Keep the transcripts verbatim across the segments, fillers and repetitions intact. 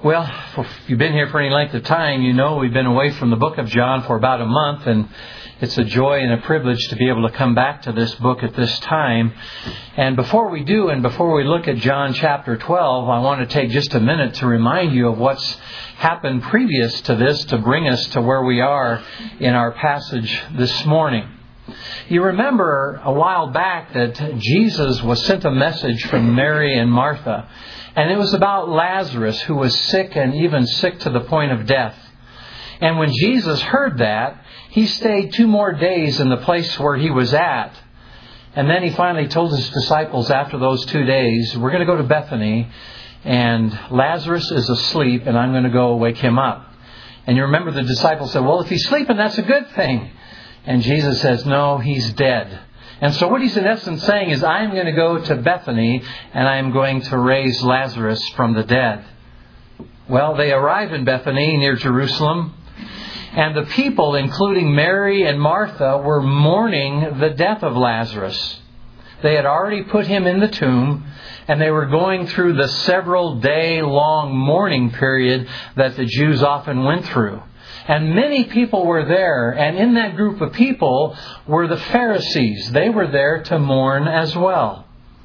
Well, if you've been here for any length of time, you know we've been away from the book of John for about a month, and it's a joy and a privilege to be able to come back to this book at this time. And before we do, and before we look at John chapter twelve, I want to take just a minute to remind you of what's happened previous to this to bring us to where we are in our passage this morning. You remember a while back that Jesus was sent a message from Mary and Martha, and it was about Lazarus, who was sick and even sick to the point of death. And when Jesus heard that, he stayed two more days in the place where he was at. And then he finally told his disciples after those two days, we're going to go to Bethany, and Lazarus is asleep, and I'm going to go wake him up. And you remember the disciples said, well, if he's sleeping, that's a good thing. And Jesus says, no, he's dead. And so what he's in essence saying is, I'm going to go to Bethany and I'm going to raise Lazarus from the dead. Well, they arrive in Bethany near Jerusalem. And the people, including Mary and Martha, were mourning the death of Lazarus. They had already put him in the tomb, and they were going through the several day long mourning period that the Jews often went through. And many people were there, and in that group of people were the Pharisees. They were there to mourn as well.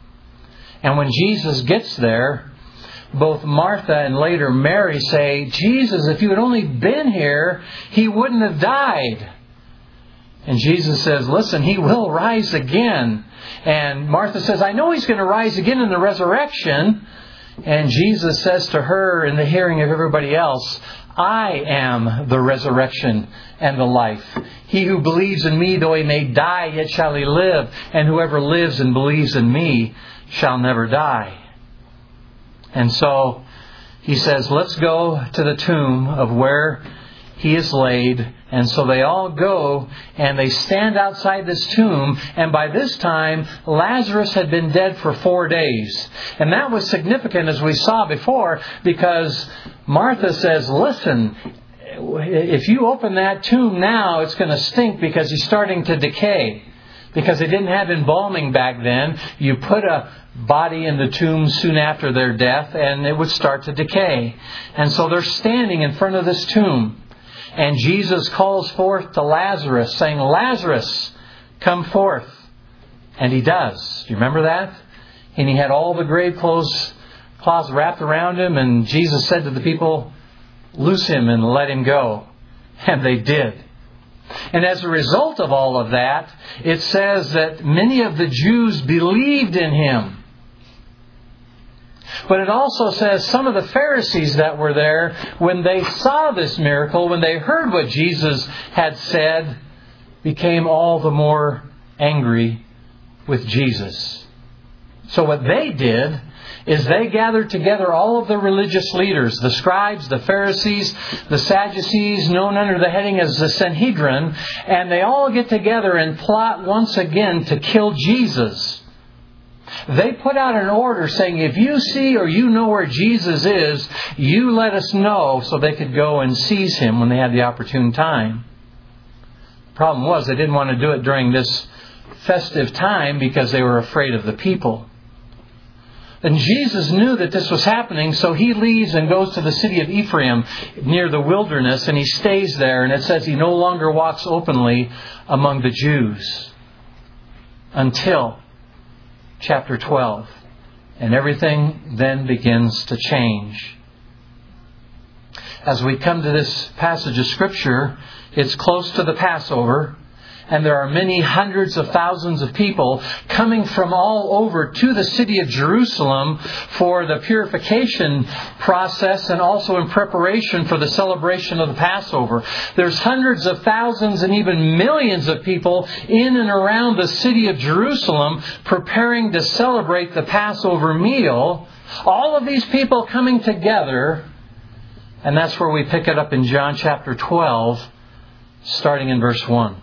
And when Jesus gets there, both Martha and later Mary say, Jesus, if you had only been here, he wouldn't have died. And Jesus says, listen, he will rise again. And Martha says, I know he's going to rise again in the resurrection. And Jesus says to her in the hearing of everybody else, I am the resurrection and the life. He who believes in me, though he may die, yet shall he live. And whoever lives and believes in me shall never die. And so he says, let's go to the tomb of where he is laid. And so they all go and they stand outside this tomb. And by this time, Lazarus had been dead for four days. And that was significant, as we saw before, because Martha says, listen, if you open that tomb now, it's going to stink because he's starting to decay. Because they didn't have embalming back then. You put a body in the tomb soon after their death and it would start to decay. And so they're standing in front of this tomb. And Jesus calls forth to Lazarus, saying, Lazarus, come forth. And he does. Do you remember that? And he had all the grave clothes, cloths wrapped around him. And Jesus said to the people, loose him and let him go. And they did. And as a result of all of that, it says that many of the Jews believed in him. But it also says some of the Pharisees that were there, when they saw this miracle, when they heard what Jesus had said, became all the more angry with Jesus. So what they did is they gathered together all of the religious leaders, the scribes, the Pharisees, the Sadducees, known under the heading as the Sanhedrin, and they all get together and plot once again to kill Jesus. They put out an order saying, if you see or you know where Jesus is, you let us know, so they could go and seize him when they had the opportune time. The problem was they didn't want to do it during this festive time because they were afraid of the people. And Jesus knew that this was happening, so he leaves and goes to the city of Ephraim near the wilderness, and he stays there. And it says he no longer walks openly among the Jews until chapter twelve. And everything then begins to change. As we come to this passage of Scripture, it's close to the Passover. And there are many hundreds of thousands of people coming from all over to the city of Jerusalem for the purification process and also in preparation for the celebration of the Passover. There's hundreds of thousands and even millions of people in and around the city of Jerusalem preparing to celebrate the Passover meal. All of these people coming together. And that's where we pick it up in John chapter twelve, starting in verse one.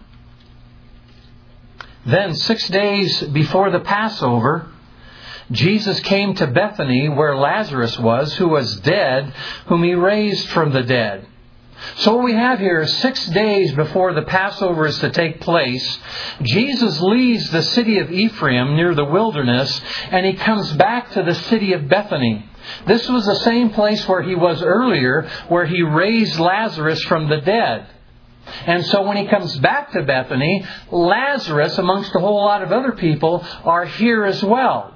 Then, six days before the Passover, Jesus came to Bethany where Lazarus was, who was dead, whom he raised from the dead. So what we have here is six days before the Passover is to take place, Jesus leaves the city of Ephraim near the wilderness, and He comes back to the city of Bethany. This was the same place where He was earlier, where He raised Lazarus from the dead. And so when He comes back to Bethany, Lazarus, amongst a whole lot of other people, are here as well.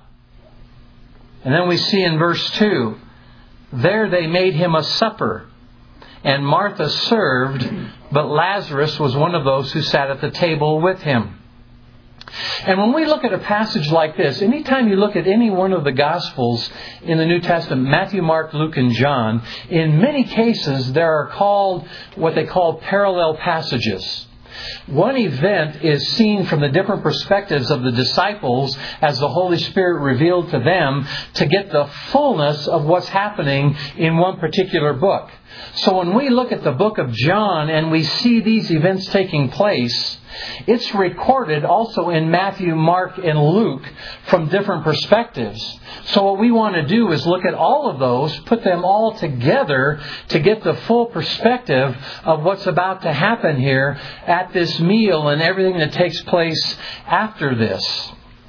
And then we see in verse two, there they made Him a supper. And Martha served, but Lazarus was one of those who sat at the table with Him. And when we look at a passage like this, anytime you look at any one of the Gospels in the New Testament, Matthew, Mark, Luke, and John, in many cases there are called what they call parallel passages. One event is seen from the different perspectives of the disciples as the Holy Spirit revealed to them to get the fullness of what's happening in one particular book. So when we look at the book of John and we see these events taking place, it's recorded also in Matthew, Mark, and Luke from different perspectives. So what we want to do is look at all of those, put them all together to get the full perspective of what's about to happen here at this meal and everything that takes place after this.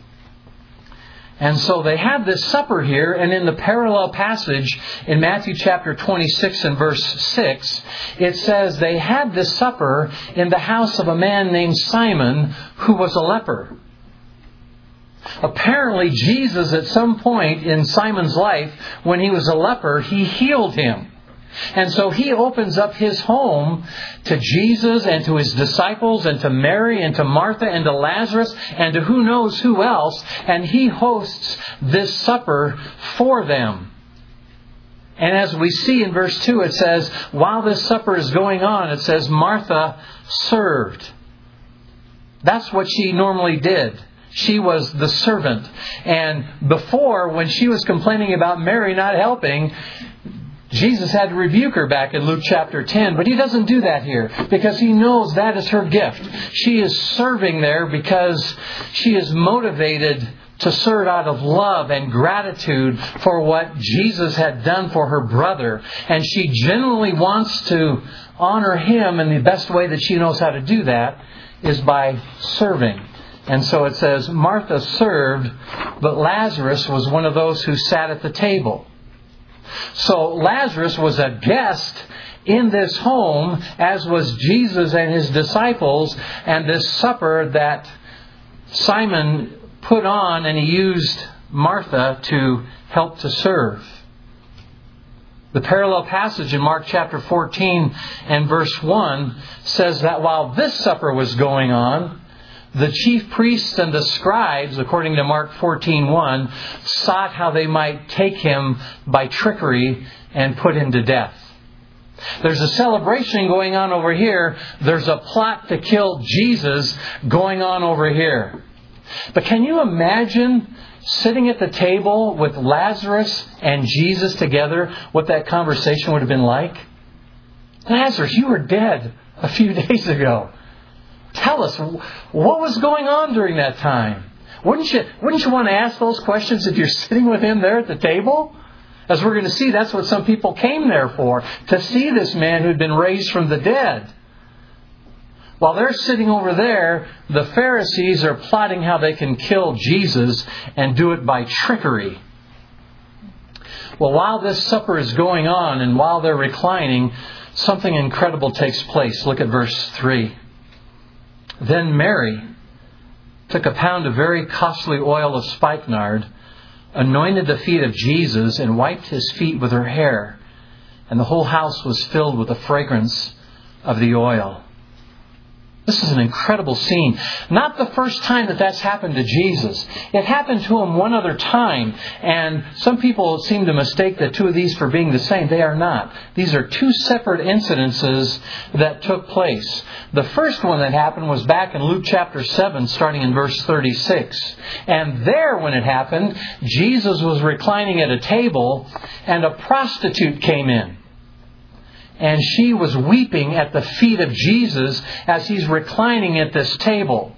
And so they have this supper here, and in the parallel passage in Matthew chapter twenty-six and verse six, it says they had this supper in the house of a man named Simon who was a leper. Apparently Jesus at some point in Simon's life, when he was a leper, He healed him. And so He opens up His home to Jesus and to His disciples and to Mary and to Martha and to Lazarus and to who knows who else. And He hosts this supper for them. And as we see in verse two, it says, while this supper is going on, it says Martha served. That's what she normally did. She was the servant. And before, when she was complaining about Mary not helping, Jesus had to rebuke her back in Luke chapter ten, but He doesn't do that here because He knows that is her gift. She is serving there because she is motivated to serve out of love and gratitude for what Jesus had done for her brother. And she genuinely wants to honor Him, and the best way that she knows how to do that is by serving. And so it says, Martha served, but Lazarus was one of those who sat at the table. So Lazarus was a guest in this home, as was Jesus and His disciples, and this supper that Simon put on, and he used Martha to help to serve. The parallel passage in Mark chapter fourteen and verse one says that while this supper was going on, the chief priests and the scribes, according to Mark fourteen one, sought how they might take Him by trickery and put Him to death. There's a celebration going on over here. There's a plot to kill Jesus going on over here. But can you imagine sitting at the table with Lazarus and Jesus together, what that conversation would have been like? Lazarus, you were dead a few days ago. Tell us, what was going on during that time? Wouldn't you, wouldn't you want to ask those questions if you're sitting with Him there at the table? As we're going to see, that's what some people came there for, to see this man who'd been raised from the dead. While they're sitting over there, the Pharisees are plotting how they can kill Jesus and do it by trickery. Well, while this supper is going on and while they're reclining, something incredible takes place. Look at verse three. Then Mary took a pound of very costly oil of spikenard, anointed the feet of Jesus, and wiped His feet with her hair. And the whole house was filled with the fragrance of the oil. This is an incredible scene. Not the first time that that's happened to Jesus. It happened to Him one other time. And some people seem to mistake the two of these for being the same. They are not. These are two separate incidences that took place. The first one that happened was back in Luke chapter seven, starting in verse thirty-six. And there, when it happened, Jesus was reclining at a table and a prostitute came in. And she was weeping at the feet of Jesus as He's reclining at this table.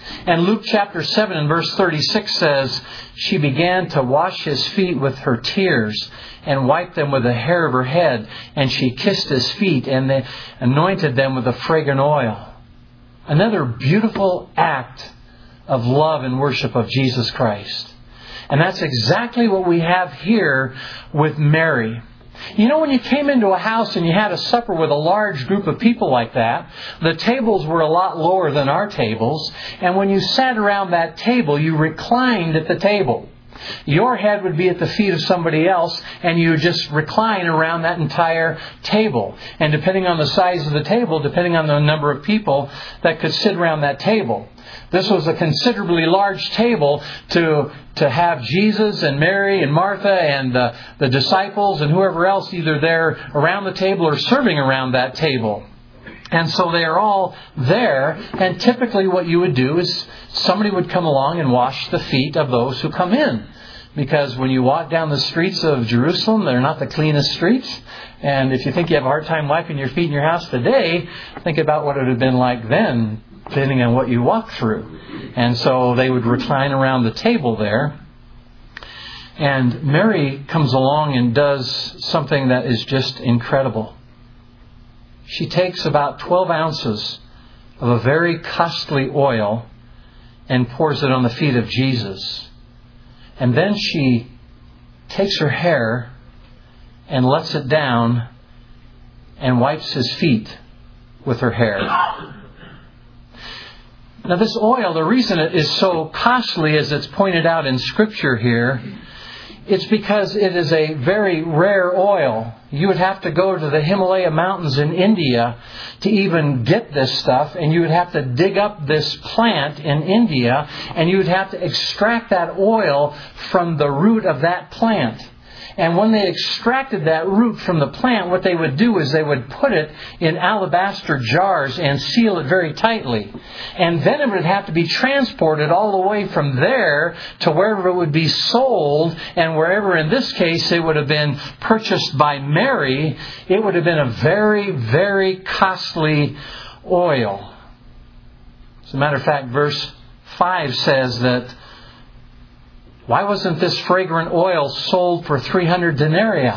And Luke chapter seven and verse thirty-six says, she began to wash his feet with her tears and wiped them with the hair of her head. And she kissed his feet and they anointed them with a fragrant oil. Another beautiful act of love and worship of Jesus Christ. And that's exactly what we have here with Mary. You know, when you came into a house and you had a supper with a large group of people like that, the tables were a lot lower than our tables. And when you sat around that table, you reclined at the table. Your head would be at the feet of somebody else, and you would just recline around that entire table. And depending on the size of the table, depending on the number of people that could sit around that table. This was a considerably large table to to have Jesus and Mary and Martha and the, the disciples and whoever else either there around the table or serving around that table. And so they are all there, and typically what you would do is somebody would come along and wash the feet of those who come in. Because when you walk down the streets of Jerusalem, they're not the cleanest streets. And if you think you have a hard time wiping your feet in your house today, think about what it would have been like then, depending on what you walk through. And so they would recline around the table there. And Mary comes along and does something that is just incredible. She takes about twelve ounces of a very costly oil and pours it on the feet of Jesus. And then she takes her hair and lets it down and wipes his feet with her hair. Now this oil, the reason it is so costly as it's pointed out in Scripture here, it's because it is a very rare oil. You would have to go to the Himalaya mountains in India to even get this stuff, and you would have to dig up this plant in India, and you would have to extract that oil from the root of that plant. And when they extracted that root from the plant, what they would do is they would put it in alabaster jars and seal it very tightly. And then it would have to be transported all the way from there to wherever it would be sold, and wherever in this case it would have been purchased by Mary, it would have been a very, very costly oil. As a matter of fact, verse five says that, why wasn't this fragrant oil sold for three hundred denarii?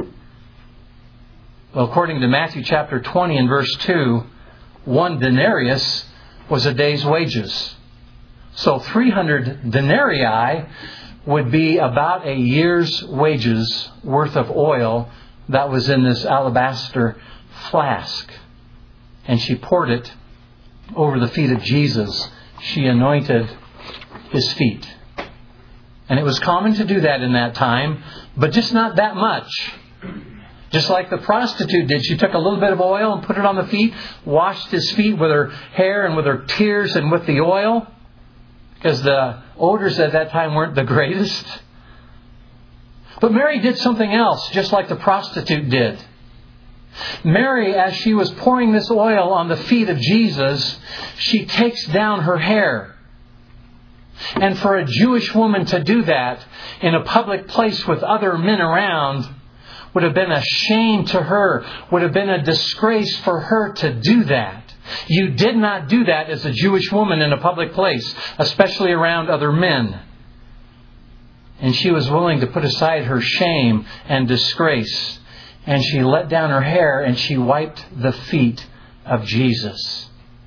Well, according to Matthew chapter twenty and verse two, one denarius was a day's wages. So three hundred denarii would be about a year's wages worth of oil that was in this alabaster flask. And she poured it over the feet of Jesus. She anointed his feet. And it was common to do that in that time, but just not that much. Just like the prostitute did. She took a little bit of oil and put it on the feet, washed his feet with her hair and with her tears and with the oil, because the odors at that time weren't the greatest. But Mary did something else, just like the prostitute did. Mary, as she was pouring this oil on the feet of Jesus, she takes down her hair. And for a Jewish woman to do that in a public place with other men around would have been a shame to her, would have been a disgrace for her to do that. You did not do that as a Jewish woman in a public place, especially around other men. And she was willing to put aside her shame and disgrace. And she let down her hair and she wiped the feet of Jesus.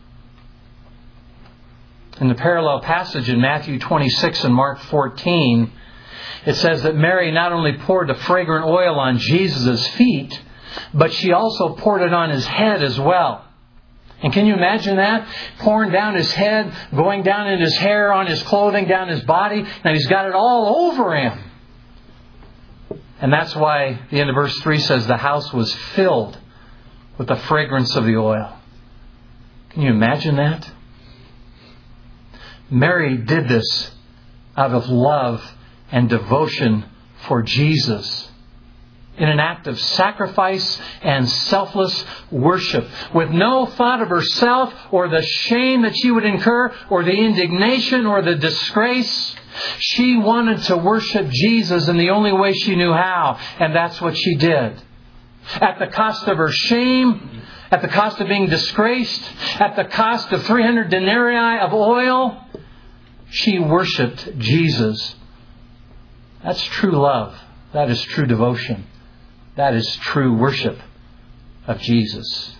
In the parallel passage in Matthew twenty-six and Mark fourteen, it says that Mary not only poured the fragrant oil on Jesus' feet, but she also poured it on his head as well. And can you imagine that? Pouring down his head, going down in his hair, on his clothing, down his body, and he's got it all over him. And that's why the end of verse three says the house was filled with the fragrance of the oil. Can you imagine that? Mary did this out of love and devotion for Jesus in an act of sacrifice and selfless worship, with no thought of herself or the shame that she would incur or the indignation or the disgrace. She wanted to worship Jesus in the only way she knew how, and that's what she did. At the cost of her shame, at the cost of being disgraced, at the cost of three hundred denarii of oil, She worshiped Jesus. That's true love. That is true devotion. That is true worship of Jesus.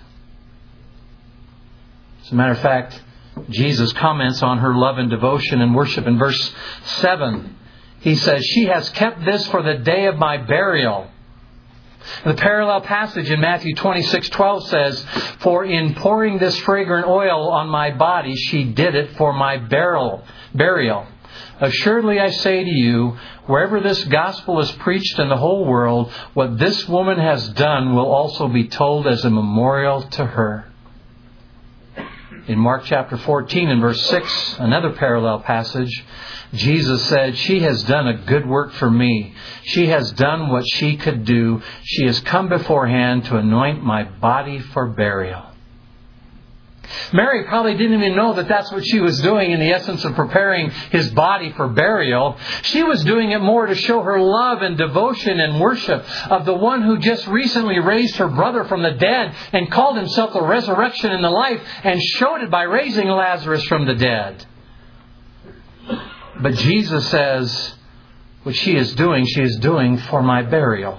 As a matter of fact, Jesus comments on her love and devotion and worship in verse seven. He says, "She has kept this for the day of my burial." The parallel passage in Matthew twenty-six twelve says, "For in pouring this fragrant oil on my body, she did it for my burial. Burial. Assuredly I say to you, wherever this gospel is preached in the whole world, what this woman has done will also be told as a memorial to her." In Mark chapter fourteen and verse six, another parallel passage, Jesus said, "She has done a good work for me. She has done what she could do. She has come beforehand to anoint my body for burial." Mary probably didn't even know that that's what she was doing in the essence of preparing His body for burial. She was doing it more to show her love and devotion and worship of the one who just recently raised her brother from the dead and called Himself the resurrection and the life, and showed it by raising Lazarus from the dead. But Jesus says, what she is doing, she is doing for my burial.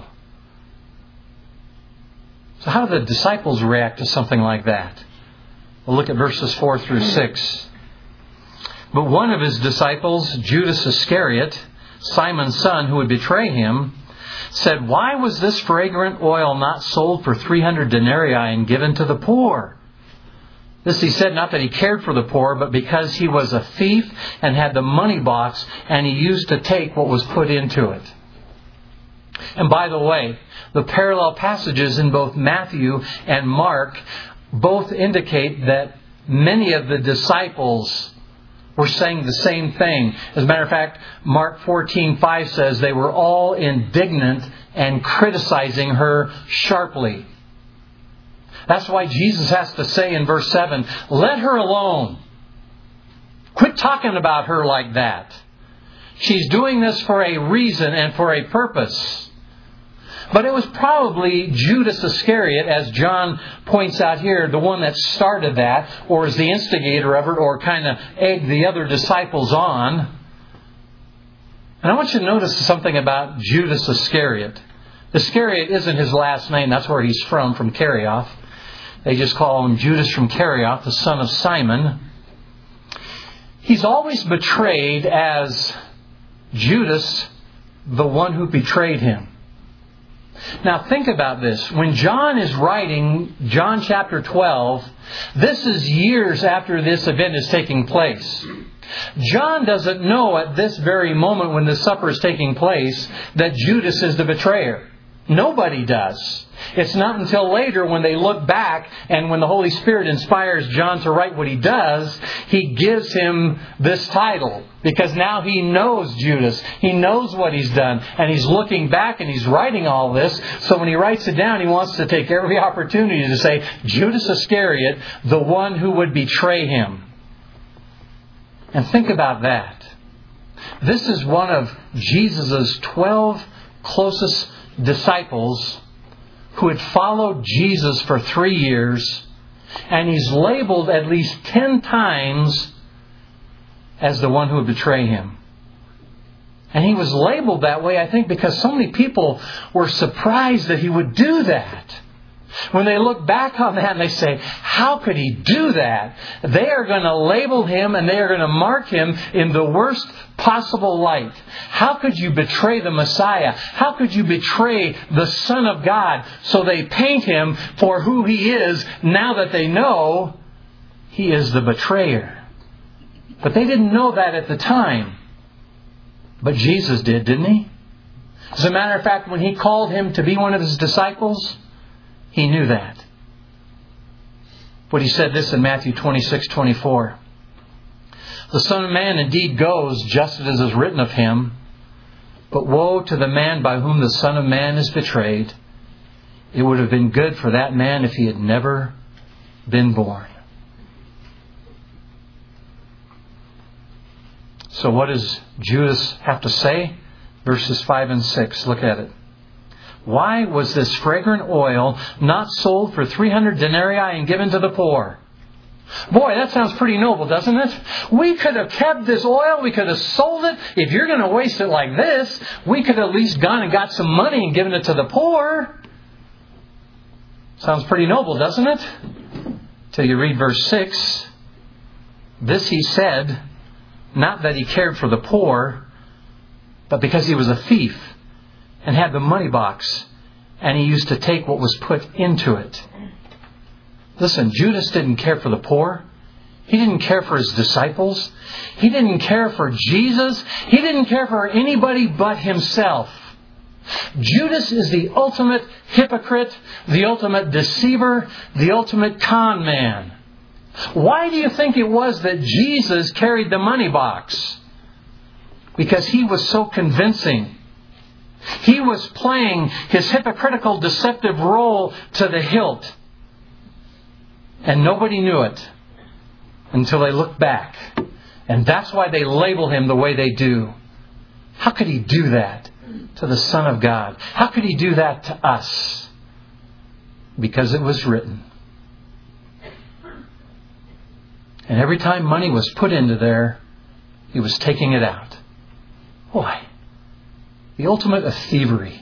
So how do the disciples react to something like that? We'll look at verses four through six. "But one of His disciples, Judas Iscariot, Simon's son, who would betray Him, said, 'Why was this fragrant oil not sold for three hundred denarii and given to the poor?' This he said not that he cared for the poor, but because he was a thief and had the money box, and he used to take what was put into it." And by the way, the parallel passages in both Matthew and Mark both indicate that many of the disciples were saying the same thing. As a matter of fact, Mark fourteen five says they were all indignant and criticizing her sharply. That's why Jesus has to say in verse seven, "Let her alone. Quit talking about her like that. She's doing this for a reason and for a purpose." But it was probably Judas Iscariot, as John points out here, the one that started that, or is the instigator of it, or kind of egged the other disciples on. And I want you to notice something about Judas Iscariot. Iscariot isn't his last name. That's where he's from, from Kerioth. They just call him Judas from Kerioth, the son of Simon. He's always betrayed as Judas, the one who betrayed him. Now think about this. When John is writing John chapter twelve, this is years after this event is taking place. John doesn't know at this very moment when the supper is taking place that Judas is the betrayer. Nobody does. It's not until later when they look back and when the Holy Spirit inspires John to write what he does, he gives him this title. Because now he knows Judas. He knows what he's done. And he's looking back and he's writing all this. So when he writes it down, he wants to take every opportunity to say, Judas Iscariot, the one who would betray him. And think about that. This is one of Jesus' twelve closest disciples who had followed Jesus for three years, and he's labeled at least ten times as the one who would betray him. And he was labeled that way, I think, because so many people were surprised that he would do that. When they look back on that and they say, how could he do that? They are going to label him and they are going to mark him in the worst possible light. How could you betray the Messiah? How could you betray the Son of God? So they paint him for who he is now that they know he is the betrayer. But they didn't know that at the time. But Jesus did, didn't he? As a matter of fact, when he called him to be one of his disciples, he knew that. But he said this in Matthew twenty-six twenty-four. The Son of Man indeed goes just as is written of him, but woe to the man by whom the Son of Man is betrayed. It would have been good for that man if he had never been born. So what does Judas have to say? Verses five and six. Look at it. Why was this fragrant oil not sold for three hundred denarii and given to the poor? Boy, that sounds pretty noble, doesn't it? We could have kept this oil. We could have sold it. If you're going to waste it like this, we could have at least gone and got some money and given it to the poor. Sounds pretty noble, doesn't it? Till you read verse six. This he said, not that he cared for the poor, but because he was a thief and had the money box, and he used to take what was put into it. Listen, Judas didn't care for the poor. He didn't care for his disciples. He didn't care for Jesus. He didn't care for anybody but himself. Judas is the ultimate hypocrite, the ultimate deceiver, the ultimate con man. Why do you think it was that Jesus carried the money box? Because he was so convincing. He was playing his hypocritical, deceptive role to the hilt. And nobody knew it until they looked back. And that's why they label him the way they do. How could he do that to the Son of God? How could he do that to us? Because it was written. And every time money was put into there, he was taking it out. Boy, the ultimate of thievery.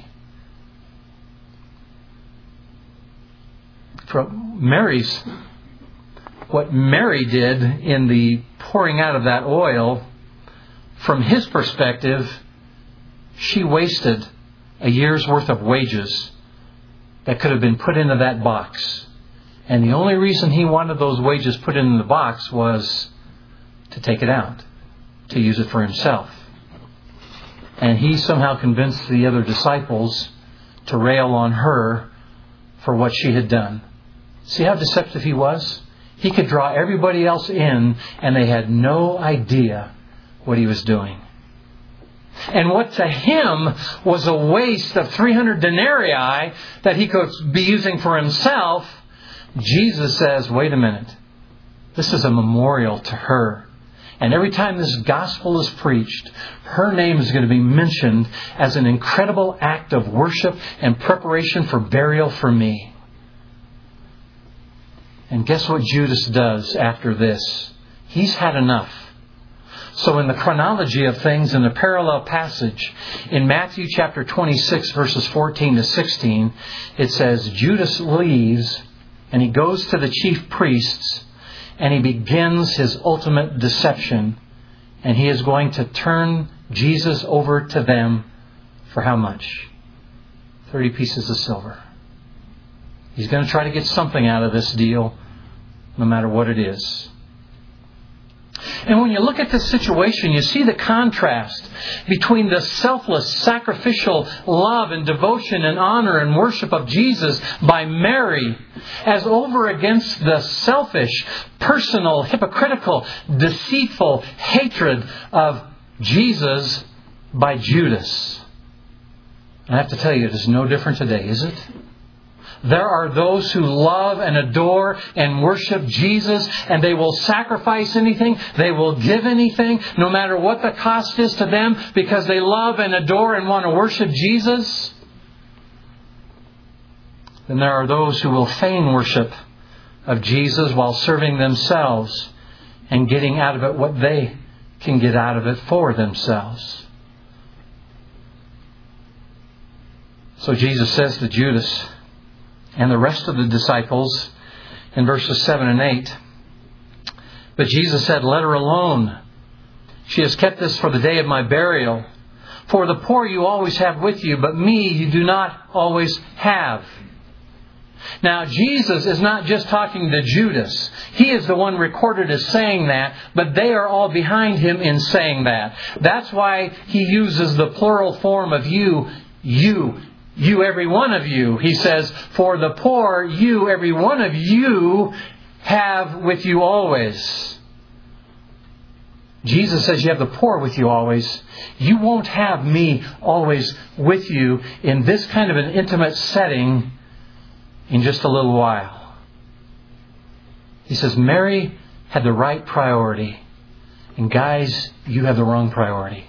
From Mary's, what Mary did in the pouring out of that oil, from his perspective, she wasted a year's worth of wages that could have been put into that box. And the only reason he wanted those wages put in the box was to take it out, to use it for himself. And he somehow convinced the other disciples to rail on her for what she had done. See how deceptive he was? He could draw everybody else in, and they had no idea what he was doing. And what to him was a waste of three hundred denarii that he could be using for himself, Jesus says, wait a minute. This is a memorial to her. And every time this gospel is preached, her name is going to be mentioned as an incredible act of worship and preparation for burial for me. And guess what Judas does after this? He's had enough. So in the chronology of things, in the parallel passage, in Matthew chapter twenty-six, verses fourteen to sixteen, it says, Judas leaves and he goes to the chief priests and he begins his ultimate deception. And he is going to turn Jesus over to them for how much? thirty pieces of silver. He's going to try to get something out of this deal, no matter what it is. And when you look at this situation, you see the contrast between the selfless, sacrificial love and devotion and honor and worship of Jesus by Mary, as over against the selfish, personal, hypocritical, deceitful hatred of Jesus by Judas. I have to tell you, it is no different today, is it? There are those who love and adore and worship Jesus, and they will sacrifice anything, they will give anything, no matter what the cost is to them, because they love and adore and want to worship Jesus. Then there are those who will feign worship of Jesus while serving themselves and getting out of it what they can get out of it for themselves. So Jesus says to Judas and the rest of the disciples in verses seven and eight, but Jesus said, let her alone. She has kept this for the day of my burial. For the poor you always have with you, but me you do not always have. Now, Jesus is not just talking to Judas. He is the one recorded as saying that, but they are all behind him in saying that. That's why he uses the plural form of you, you. You, every one of you. He says, for the poor, you, every one of you, have with you always. Jesus says you have the poor with you always. You won't have me always with you in this kind of an intimate setting in just a little while. He says, Mary had the right priority. And guys, you have the wrong priority.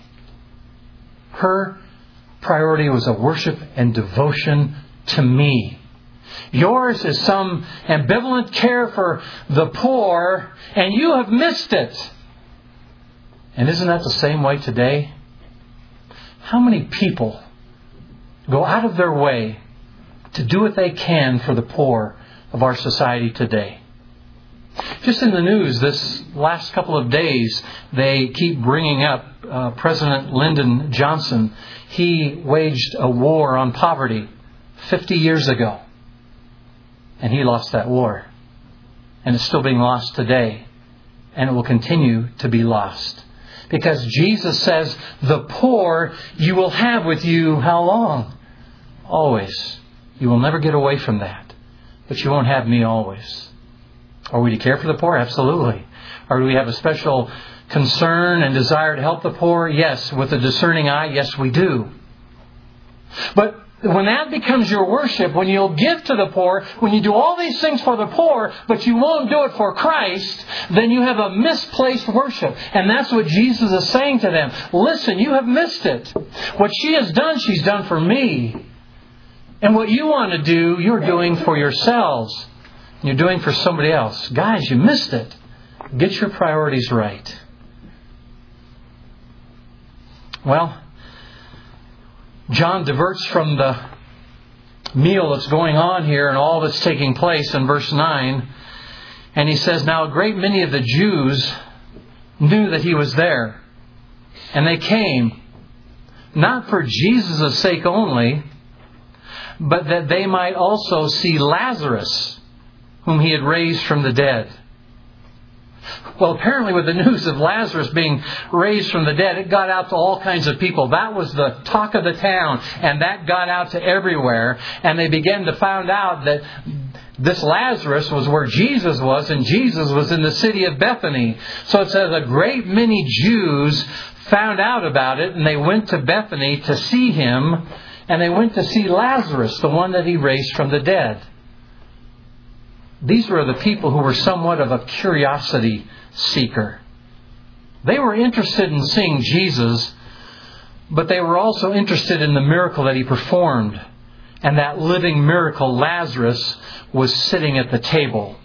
Her priority was a worship and devotion to me. Yours is some ambivalent care for the poor, and you have missed it. And isn't that the same way today? How many people go out of their way to do what they can for the poor of our society today? Just in the news this last couple of days, they keep bringing up uh, President Lyndon Johnson. He waged a war on poverty fifty years ago. And he lost that war. And it's still being lost today. And it will continue to be lost. Because Jesus says, the poor you will have with you how long? Always. You will never get away from that. But you won't have me always. Are we to care for the poor? Absolutely. Or do we have a special concern and desire to help the poor? Yes. With a discerning eye, yes, we do. But when that becomes your worship, when you'll give to the poor, when you do all these things for the poor, but you won't do it for Christ, then you have a misplaced worship. And that's what Jesus is saying to them. Listen, you have missed it. What she has done, she's done for me. And what you want to do, you're doing for yourselves. You're doing for somebody else. Guys, you missed it. Get your priorities right. Well, John diverts from the meal that's going on here and all that's taking place in verse nine. And he says, now a great many of the Jews knew that he was there. And they came, not for Jesus' sake only, but that they might also see Lazarus, whom he had raised from the dead. Well, apparently with the news of Lazarus being raised from the dead, it got out to all kinds of people. That was the talk of the town, and that got out to everywhere. And they began to find out that this Lazarus was where Jesus was, and Jesus was in the city of Bethany. So it says a great many Jews found out about it, and they went to Bethany to see him, and they went to see Lazarus, the one that he raised from the dead. These were the people who were somewhat of a curiosity seeker. They were interested in seeing Jesus, but they were also interested in the miracle that he performed. And that living miracle, Lazarus, was sitting at the table.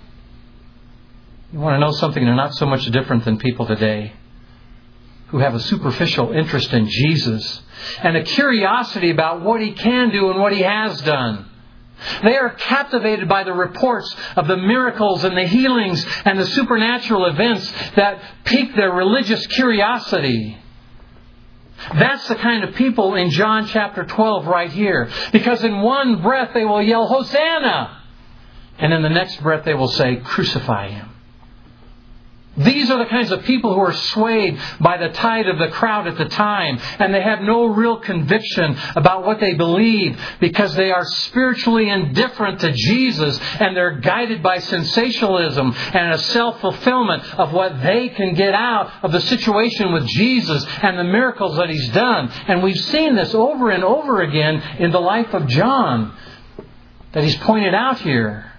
You want to know something? They're not so much different than people today who have a superficial interest in Jesus and a curiosity about what he can do and what he has done. They are captivated by the reports of the miracles and the healings and the supernatural events that pique their religious curiosity. That's the kind of people in John chapter twelve right here. Because in one breath they will yell, Hosanna! And in the next breath they will say, crucify him. These are the kinds of people who are swayed by the tide of the crowd at the time. And they have no real conviction about what they believe because they are spiritually indifferent to Jesus. And they're guided by sensationalism and a self-fulfillment of what they can get out of the situation with Jesus and the miracles that he's done. And we've seen this over and over again in the life of John that he's pointed out here.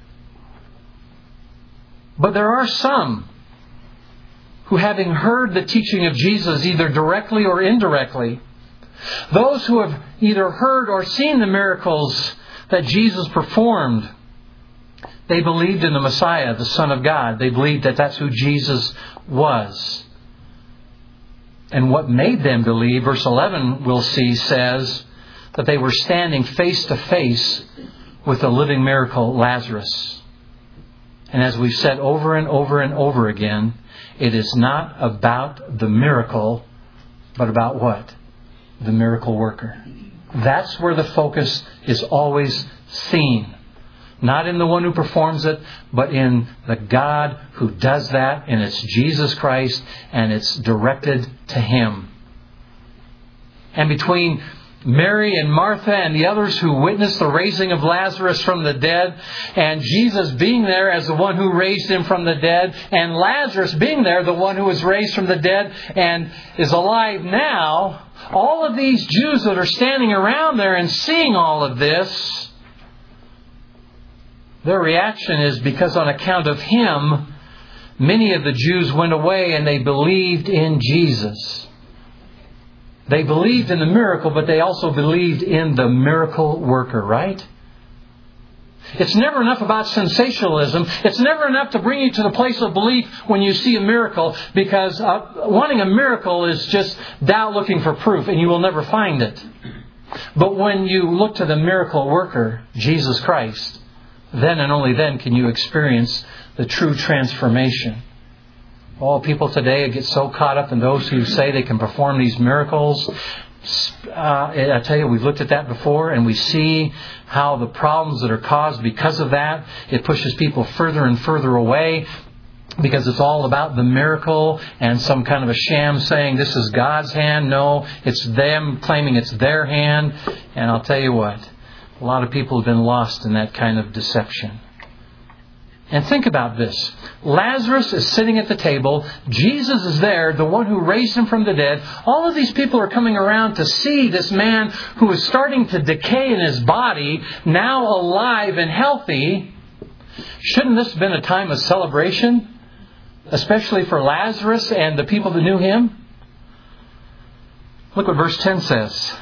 But there are some who, having heard the teaching of Jesus either directly or indirectly, those who have either heard or seen the miracles that Jesus performed, they believed in the Messiah, the Son of God. They believed that that's who Jesus was. And what made them believe, verse eleven we'll see, says that they were standing face to face with the living miracle, Lazarus. And as we've said over and over and over again, it is not about the miracle, but about what? The miracle worker. That's where the focus is always seen. Not in the one who performs it, but in the God who does that, and it's Jesus Christ, and it's directed to Him. And between Mary and Martha and the others who witnessed the raising of Lazarus from the dead, and Jesus being there as the one who raised him from the dead, and Lazarus being there, the one who was raised from the dead and is alive now, all of these Jews that are standing around there and seeing all of this, their reaction is because on account of him, many of the Jews went away and they believed in Jesus. They believed in the miracle, but they also believed in the miracle worker, right? It's never enough about sensationalism. It's never enough to bring you to the place of belief when you see a miracle, because uh, wanting a miracle is just doubt looking for proof, and you will never find it. But when you look to the miracle worker, Jesus Christ, then and only then can you experience the true transformation. All people today get so caught up in those who say they can perform these miracles. Uh, I tell you, we've looked at that before, and we see how the problems that are caused because of that, it pushes people further and further away, because it's all about the miracle and some kind of a sham saying this is God's hand. No, it's them claiming it's their hand. And I'll tell you what, a lot of people have been lost in that kind of deception. And think about this. Lazarus is sitting at the table. Jesus is there, the one who raised him from the dead. All of these people are coming around to see this man who is starting to decay in his body, now alive and healthy. Shouldn't this have been a time of celebration? Especially for Lazarus and the people that knew him? Look what verse ten says.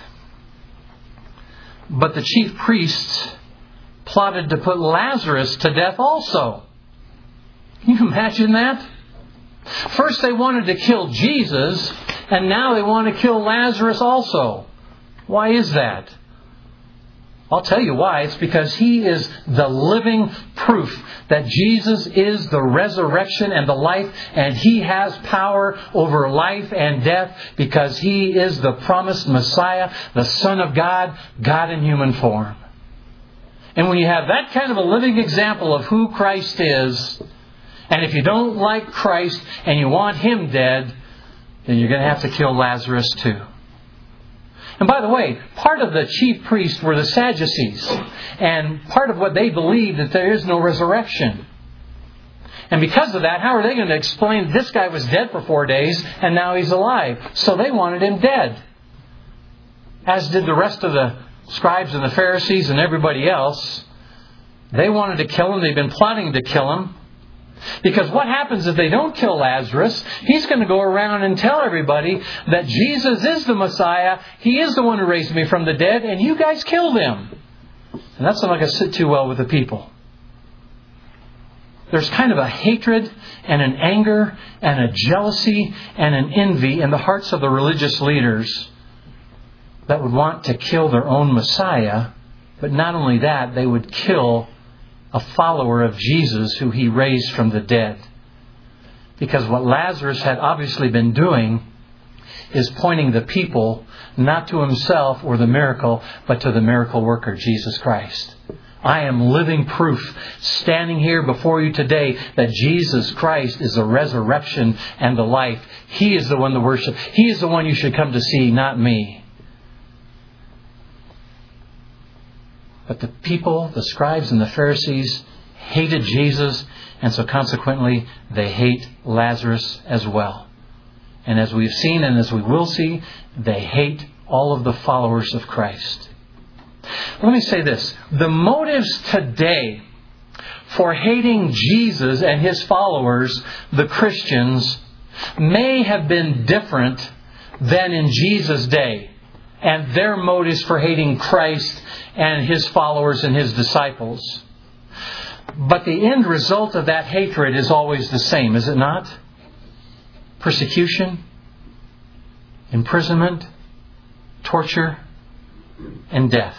But the chief priests plotted to put Lazarus to death also. Can you imagine that? First they wanted to kill Jesus, and now they want to kill Lazarus also. Why is that? I'll tell you why. It's because he is the living proof that Jesus is the resurrection and the life, and he has power over life and death because he is the promised Messiah, the Son of God, God in human form. And when you have that kind of a living example of who Christ is, and if you don't like Christ and you want him dead, then you're going to have to kill Lazarus too. And by the way, part of the chief priests were the Sadducees. And part of what they believed that there is no resurrection. And because of that, how are they going to explain this guy was dead for four days and now he's alive? So they wanted him dead. As did the rest of the scribes and the Pharisees and everybody else. They wanted to kill him. They've been plotting to kill him. Because what happens if they don't kill Lazarus? He's going to go around and tell everybody that Jesus is the Messiah. He is the one who raised me from the dead, and you guys killed him. And that's not going to sit too well with the people. There's kind of a hatred and an anger and a jealousy and an envy in the hearts of the religious leaders that would want to kill their own Messiah. But not only that, they would kill a follower of Jesus who he raised from the dead. Because what Lazarus had obviously been doing is pointing the people not to himself or the miracle, but to the miracle worker, Jesus Christ. I am living proof standing here before you today that Jesus Christ is the resurrection and the life. He is the one to worship. He is the one you should come to see, not me. But the people, the scribes and the Pharisees, hated Jesus, and so consequently they hate Lazarus as well. And as we've seen and as we will see, they hate all of the followers of Christ. Let me say this. The motives today for hating Jesus and his followers, the Christians, may have been different than in Jesus' day. And their motives for hating Christ and his followers and his disciples. But the end result of that hatred is always the same, is it not? Persecution, imprisonment, torture, and death.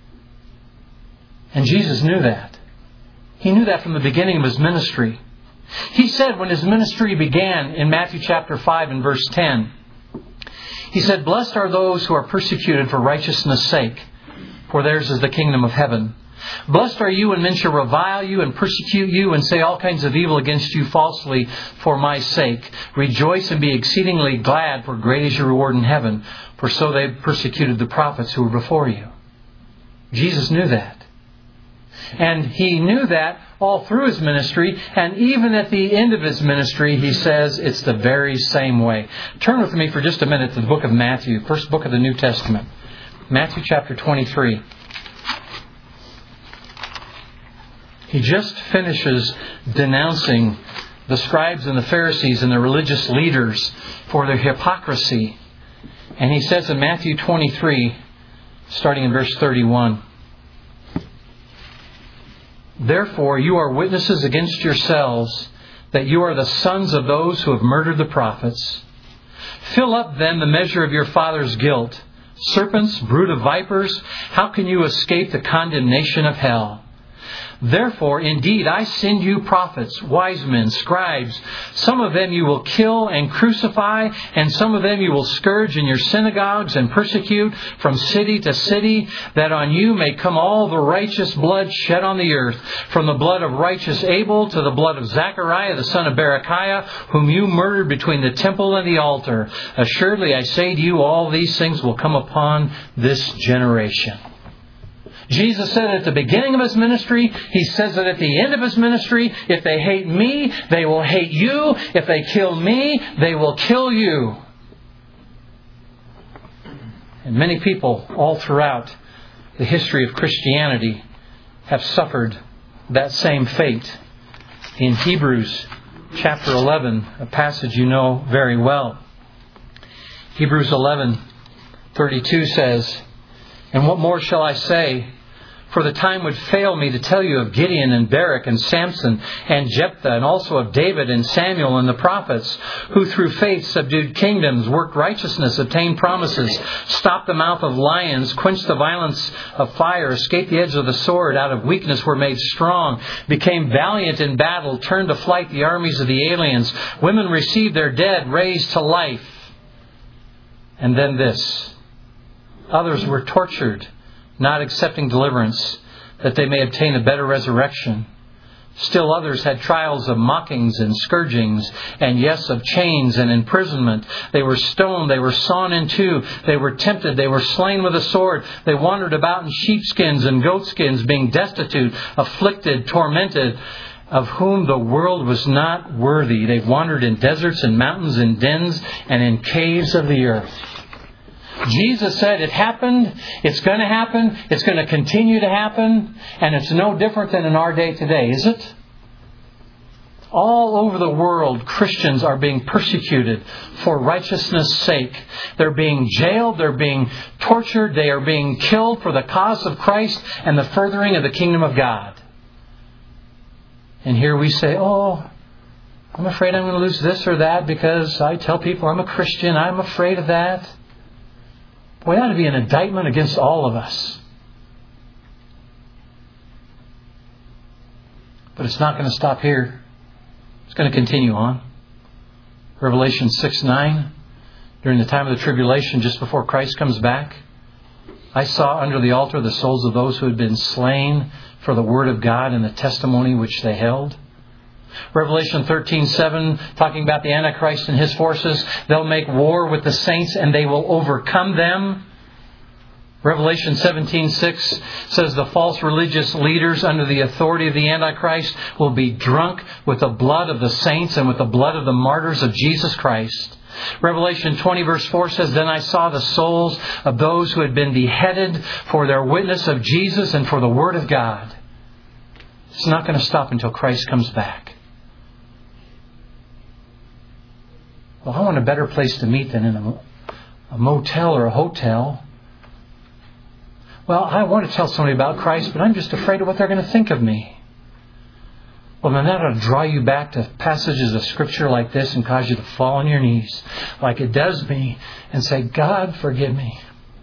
And Jesus knew that. He knew that from the beginning of his ministry. He said when his ministry began in Matthew chapter five and verse ten, he said, "Blessed are those who are persecuted for righteousness' sake, for theirs is the kingdom of heaven. Blessed are you when men shall revile you and persecute you and say all kinds of evil against you falsely for my sake. Rejoice and be exceedingly glad, for great is your reward in heaven. For so they persecuted the prophets who were before you." Jesus knew that. And he knew that all through his ministry. And even at the end of his ministry, he says it's the very same way. Turn with me for just a minute to the book of Matthew, first book of the New Testament. Matthew chapter twenty-three. He just finishes denouncing the scribes and the Pharisees and the religious leaders for their hypocrisy. And he says in Matthew twenty-three, starting in verse thirty-one, Therefore, you are witnesses against yourselves that you are the sons of those who have murdered the prophets. Fill up then the measure of your father's guilt. Serpents, brood of vipers, how can you escape the condemnation of hell? Therefore, indeed, I send you prophets, wise men, scribes. Some of them you will kill and crucify, and some of them you will scourge in your synagogues and persecute from city to city, that on you may come all the righteous blood shed on the earth, from the blood of righteous Abel to the blood of Zechariah, the son of Berechiah, whom you murdered between the temple and the altar. Assuredly, I say to you, all these things will come upon this generation. Jesus said at the beginning of His ministry, He says it at the end of His ministry, if they hate me, they will hate you. If they kill me, they will kill you. And many people all throughout the history of Christianity have suffered that same fate. In Hebrews chapter eleven, a passage you know very well. Hebrews eleven thirty-two says, "And what more shall I say? For the time would fail me to tell you of Gideon and Barak and Samson and Jephthah, and also of David and Samuel and the prophets, who through faith subdued kingdoms, worked righteousness, obtained promises, stopped the mouth of lions, quenched the violence of fire, escaped the edge of the sword, out of weakness were made strong, became valiant in battle, turned to flight the armies of the aliens. Women received their dead raised to life." And then this, "Others were tortured, not accepting deliverance, that they may obtain a better resurrection. Still others had trials of mockings and scourgings, and yes, of chains and imprisonment. They were stoned, they were sawn in two, they were tempted, they were slain with a sword. They wandered about in sheepskins and goatskins, being destitute, afflicted, tormented, of whom the world was not worthy. They wandered in deserts and mountains, in dens and in caves of the earth." Jesus said it happened, it's going to happen, it's going to continue to happen, and it's no different than in our day today, is it? All over the world, Christians are being persecuted for righteousness' sake. They're being jailed, they're being tortured, they are being killed for the cause of Christ and the furthering of the kingdom of God. And here we say, oh, I'm afraid I'm going to lose this or that because I tell people I'm a Christian, I'm afraid of that. Boy, that ought to be an indictment against all of us. But it's not going to stop here. It's going to continue on. Revelation six nine, during the time of the tribulation, just before Christ comes back, "I saw under the altar the souls of those who had been slain for the word of God and the testimony which they held." Revelation thirteen seven, talking about the Antichrist and his forces, "They'll make war with the saints and they will overcome them." Revelation seventeen six says the false religious leaders under the authority of the Antichrist will be drunk with the blood of the saints and with the blood of the martyrs of Jesus Christ. Revelation twenty verse four says, "Then I saw the souls of those who had been beheaded for their witness of Jesus and for the word of God." It's not going to stop until Christ comes back. Well, I want a better place to meet than in a, a motel or a hotel. Well, I want to tell somebody about Christ, but I'm just afraid of what they're going to think of me. Well, then that ought to draw you back to passages of Scripture like this and cause you to fall on your knees, like it does me, and say, "God, forgive me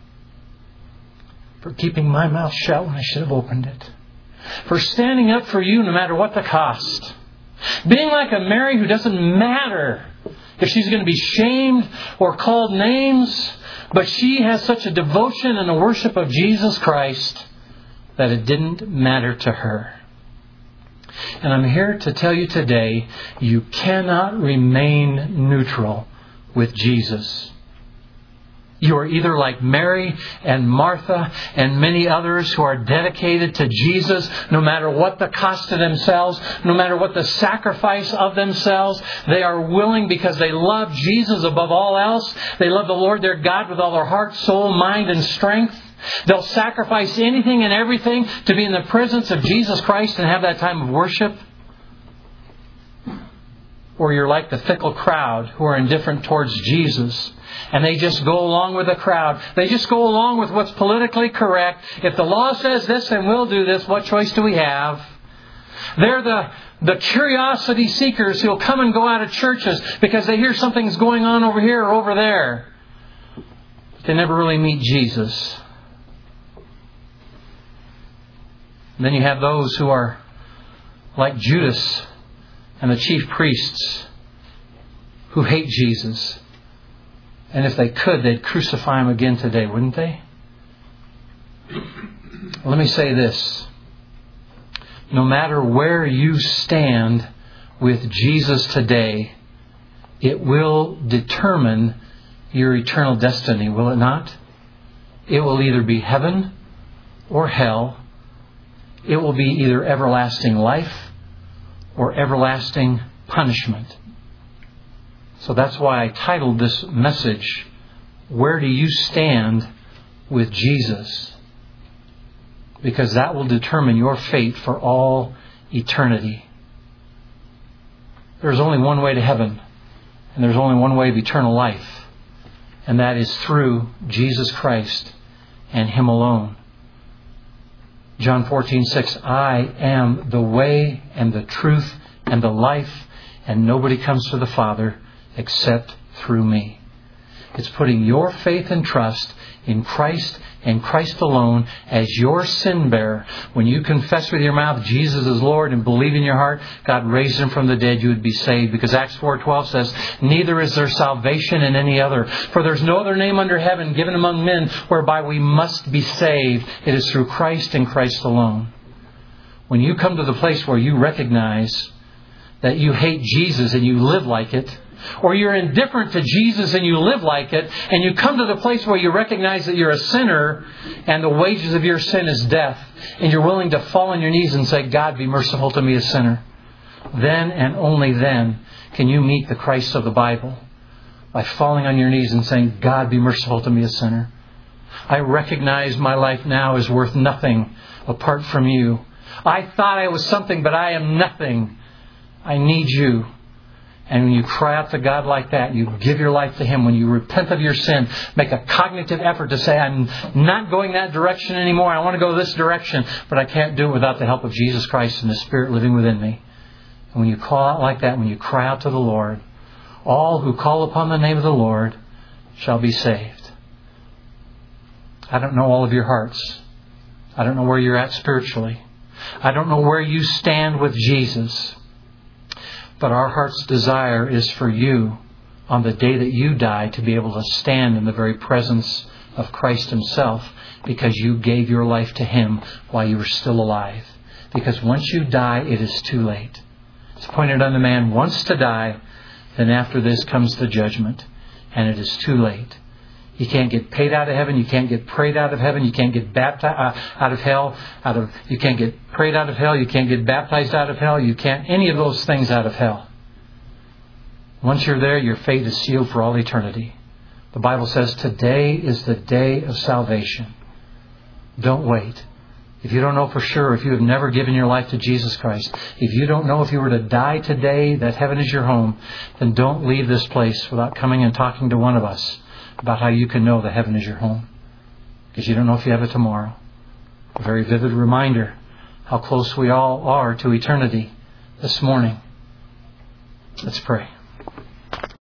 for keeping my mouth shut when I should have opened it. For standing up for you no matter what the cost. Being like a Mary who doesn't matter if she's going to be shamed or called names, but she has such a devotion and a worship of Jesus Christ that it didn't matter to her." And I'm here to tell you today, you cannot remain neutral with Jesus. You are either like Mary and Martha and many others who are dedicated to Jesus no matter what the cost to themselves, no matter what the sacrifice of themselves. They are willing because they love Jesus above all else. They love the Lord their God with all their heart, soul, mind, and strength. They'll sacrifice anything and everything to be in the presence of Jesus Christ and have that time of worship. Or you're like the fickle crowd who are indifferent towards Jesus. And they just go along with the crowd. They just go along with what's politically correct. If the law says this, then we'll do this. What choice do we have? They're the, the curiosity seekers who'll come and go out of churches because they hear something's going on over here or over there. They never really meet Jesus. And then you have those who are like Judas and the chief priests who hate Jesus. And if they could, they'd crucify Him again today, wouldn't they? Let me say this. No matter where you stand with Jesus today, it will determine your eternal destiny, will it not? It will either be heaven or hell. It will be either everlasting life or everlasting punishment. So that's why I titled this message, Where Do You Stand with Jesus? Because that will determine your fate for all eternity. There's only one way to heaven, and there's only one way of eternal life, and that is through Jesus Christ and Him alone. John fourteen six, I am the way and the truth and the life, and nobody comes to the Father except through me. It's putting your faith and trust in Christ and Christ alone as your sin bearer. When you confess with your mouth Jesus is Lord and believe in your heart God raised Him from the dead, you would be saved. Because Acts four twelve says, neither is there salvation in any other. For there's no other name under heaven given among men whereby we must be saved. It is through Christ and Christ alone. When you come to the place where you recognize that you hate Jesus and you live like it, or you're indifferent to Jesus and you live like it, and you come to the place where you recognize that you're a sinner and the wages of your sin is death, and you're willing to fall on your knees and say, God, be merciful to me, a sinner. Then and only then can you meet the Christ of the Bible, by falling on your knees and saying, God, be merciful to me, a sinner. I recognize my life now is worth nothing apart from you. I thought I was something, but I am nothing. I need you. And when you cry out to God like that, you give your life to Him. When you repent of your sin, make a cognitive effort to say, I'm not going that direction anymore. I want to go this direction, but I can't do it without the help of Jesus Christ and the Spirit living within me. And when you call out like that, when you cry out to the Lord, all who call upon the name of the Lord shall be saved. I don't know all of your hearts. I don't know where you're at spiritually. I don't know where you stand with Jesus. But our heart's desire is for you, on the day that you die, to be able to stand in the very presence of Christ Himself, because you gave your life to Him while you were still alive. Because once you die, it is too late. It's appointed unto man once to die, then after this comes the judgment, and it is too late. You can't get paid out of heaven. You can't get prayed out of heaven. You can't get baptized uh, out of hell. Out of you can't get prayed out of hell. You can't get baptized out of hell. You can't any of those things out of hell. Once you're there, your fate is sealed for all eternity. The Bible says today is the day of salvation. Don't wait. If you don't know for sure, if you have never given your life to Jesus Christ, if you don't know if you were to die today that heaven is your home, then don't leave this place without coming and talking to one of us about how you can know that heaven is your home. Because you don't know if you have it tomorrow. A very vivid reminder how close we all are to eternity this morning. Let's pray.